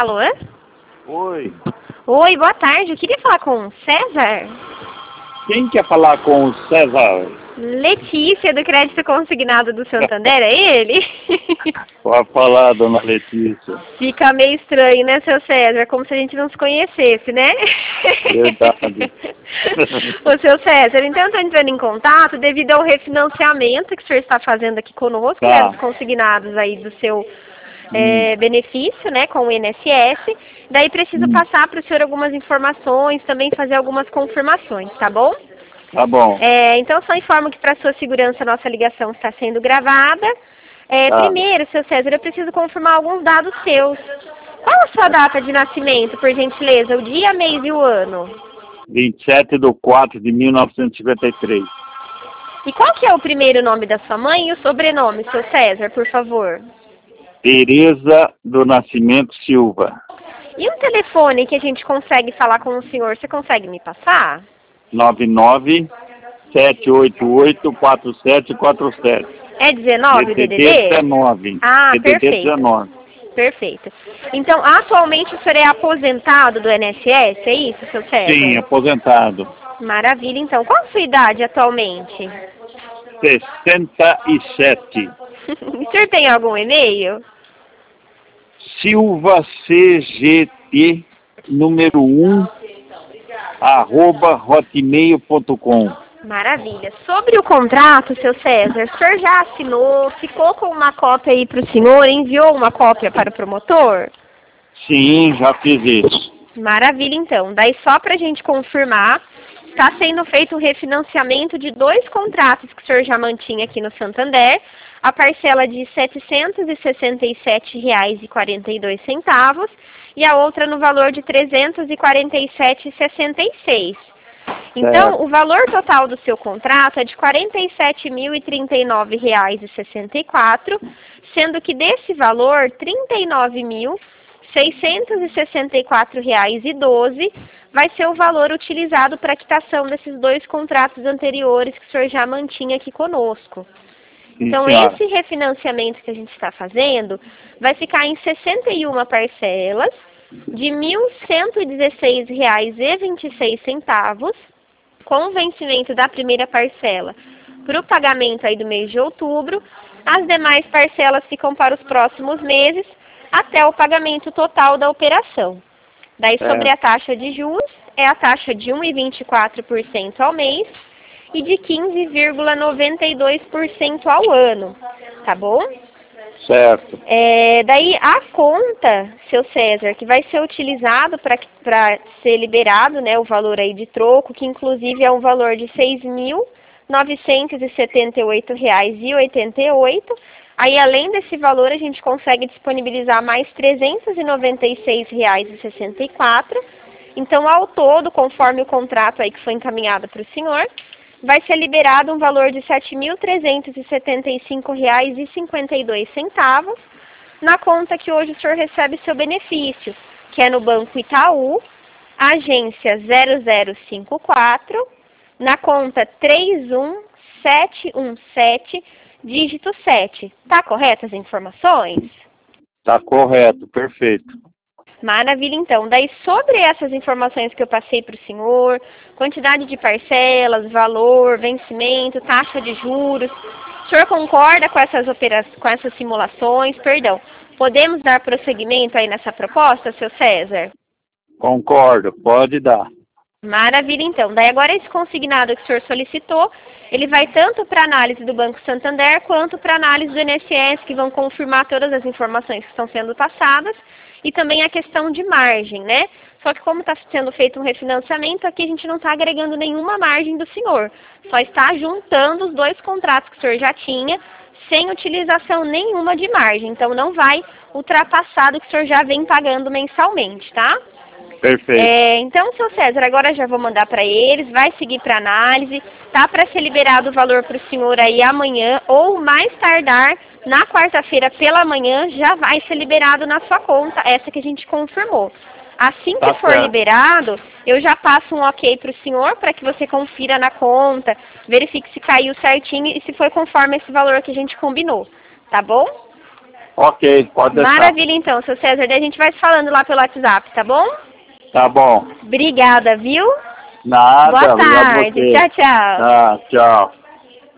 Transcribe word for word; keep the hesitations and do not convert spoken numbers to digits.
Alô? Oi. Oi, boa tarde. Eu queria falar com o César. Quem quer falar com o César? Letícia, do Crédito Consignado do Santander, é ele? Pode falar, dona Letícia. Fica meio estranho, né, seu César? Como se a gente não se conhecesse, né? Verdade. Ô, seu César, então eu estou entrando em contato devido ao refinanciamento que o senhor está fazendo aqui conosco, Tá. né, dos consignados aí do seu é, Hum. benefício, né, com o I N S S. Daí preciso Hum. passar para o senhor algumas informações, também fazer algumas confirmações, tá bom? Tá bom. É, então, só informo que para sua segurança a nossa ligação está sendo gravada. É, Tá. Primeiro, seu César, eu preciso confirmar alguns dados seus. Qual a sua data de nascimento, por gentileza? O dia, mês e o ano? vinte e sete de quatro de mil novecentos e cinquenta e três. E qual que é o primeiro nome da sua mãe e o sobrenome, seu César, por favor? Tereza do Nascimento Silva. E um telefone que a gente consegue falar com o senhor, você consegue me passar? nove nove sete oito oito quatro sete quatro sete. É dezenove o D D D? dezenove. Ah, D D D perfeito. dezenove. Perfeito. Então, atualmente o senhor é aposentado do I N S S, é isso, seu César? Sim, aposentado. Maravilha, então. Qual a sua idade atualmente? sessenta e sete. O senhor tem algum e-mail? Silva C G T número um arroba hotmail ponto com. Maravilha. Sobre o contrato, seu César, o senhor já assinou, ficou com uma cópia aí para o senhor, enviou uma cópia para o promotor? Sim, já fiz isso. Maravilha, então. Daí, só para a gente confirmar, está sendo feito um refinanciamento de dois contratos que o senhor já mantinha aqui no Santander, a parcela de setecentos e sessenta e sete reais e quarenta e dois centavos e a outra no valor de trezentos e quarenta e sete reais e sessenta e seis centavos. Então, Certo. o valor total do seu contrato é de quarenta e sete mil e trinta e nove reais e sessenta e quatro centavos, sendo que desse valor, trinta e nove mil seiscentos e sessenta e quatro reais e doze centavos vai ser o valor utilizado para a quitação desses dois contratos anteriores que o senhor já mantinha aqui conosco. Sim, Então, senhora. esse refinanciamento que a gente está fazendo vai ficar em sessenta e uma parcelas de mil cento e dezesseis reais e vinte e seis centavos, com o vencimento da primeira parcela para o pagamento aí do mês de outubro. As demais parcelas ficam para os próximos meses, até o pagamento total da operação. Daí, sobre É. a taxa de juros, é a taxa de um vírgula vinte e quatro por cento ao mês e de quinze vírgula noventa e dois por cento ao ano, tá bom? Certo. É, daí, a conta, seu César, que vai ser utilizado para ser liberado, né, o valor aí de troco, que inclusive é um valor de seis mil novecentos e setenta e oito reais e oitenta e oito centavos. Aí, além desse valor, a gente consegue disponibilizar mais trezentos e noventa e seis reais e sessenta e quatro centavos. Então, ao todo, conforme o contrato aí que foi encaminhado para o senhor, vai ser liberado um valor de sete mil trezentos e setenta e cinco reais e cinquenta e dois centavos na conta que hoje o senhor recebe seu benefício, que é no Banco Itaú, agência zero zero cinco quatro, na conta três um sete um sete, dígito sete. Tá correto as informações? Tá correto, perfeito. Maravilha, então. Daí, sobre essas informações que eu passei para o senhor, quantidade de parcelas, valor, vencimento, taxa de juros, o senhor concorda com essas operações, com essas simulações? Perdão, podemos dar prosseguimento aí nessa proposta, seu César? Concordo, pode dar. Maravilha, então. Daí, agora esse consignado que o senhor solicitou, ele vai tanto para análise do Banco Santander, quanto para análise do I N S S, que vão confirmar todas as informações que estão sendo passadas, e também a questão de margem, né? Só que como está sendo feito um refinanciamento, aqui a gente não está agregando nenhuma margem do senhor. Só está juntando os dois contratos que o senhor já tinha, sem utilização nenhuma de margem. Então, não vai ultrapassar do que o senhor já vem pagando mensalmente, tá? Perfeito. É, então, seu César, agora já vou mandar para eles, vai seguir para análise, tá para ser liberado o valor para o senhor aí amanhã, ou mais tardar, na quarta-feira pela manhã, já vai ser liberado na sua conta, essa que a gente confirmou. Assim que Tá for certo. liberado, eu já passo um ok para o senhor, para que você confira na conta, verifique se caiu certinho e se foi conforme esse valor que a gente combinou, tá bom? Ok, pode deixar. Maravilha então, seu César. Daí a gente vai se falando lá pelo WhatsApp, tá bom? Tá bom. Obrigada, viu? Nada, Boa obrigado tarde. você. Tchau, tchau. Tá, tchau.